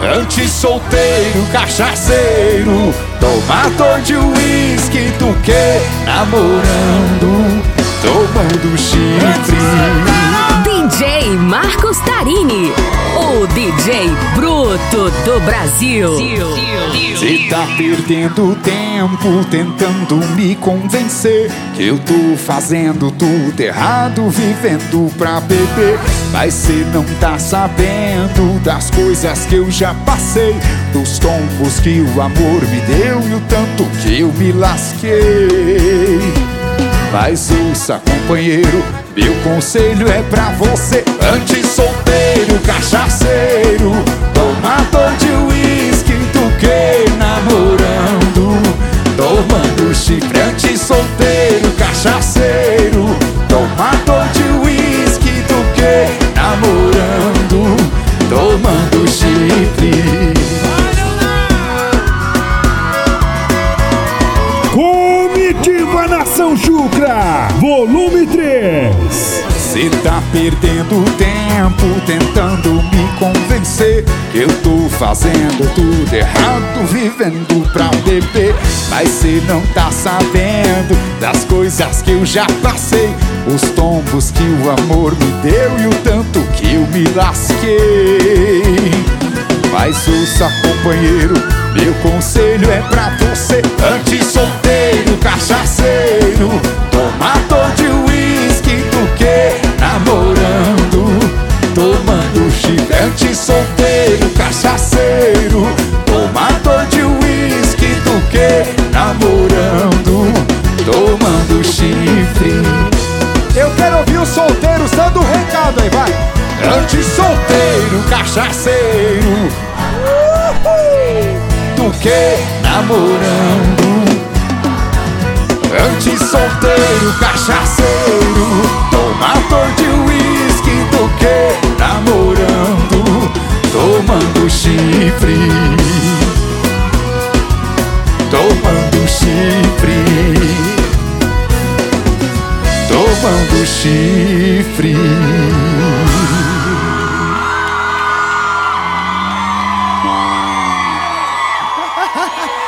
Antes solteiro, cachaceiro, tomador de uísque do que namorando, tomando chifre. DJ Marcos Tarini, o DJ bruto do Brasil. Cê tá perdendo tempo tentando me convencer que eu tô fazendo tudo errado, vivendo pra beber. Mas cê não tá sabendo das coisas que eu já passei, dos tombos que o amor me deu e o tanto que eu me lasquei. Mas ouça, companheiro, meu conselho é pra você. Antes solteiro, cachaceiro, tomador de uísque do que namorando, tomando chifre. Antes solteiro, cachaceiro, tomador de uísque do que namorando, tomando chifre. Comitiva Nação Chucra, volume 3. Cê tá perdendo tempo tentando me convencer que eu tô fazendo tudo errado, vivendo pra beber. Mas cê não tá sabendo das coisas que eu já passei, os tombos que o amor me deu e o tanto que eu me lasquei. Mas ouça, companheiro, meu conselho é pra você. Antes solteiro, cachaceiro, tomador de uísque do que namorando, tomando chifre. Antes solteiro, cachaceiro, tomador de uísque do que namorando, tomando chifre. Eu quero ouvir os solteiros dando um recado aí, vai. Antes solteiro, cachaceiro, do que namorando. Antes solteiro, cachaceiro, tomador de uísque do que namorando, tomando chifre, tomando chifre, tomando chifre.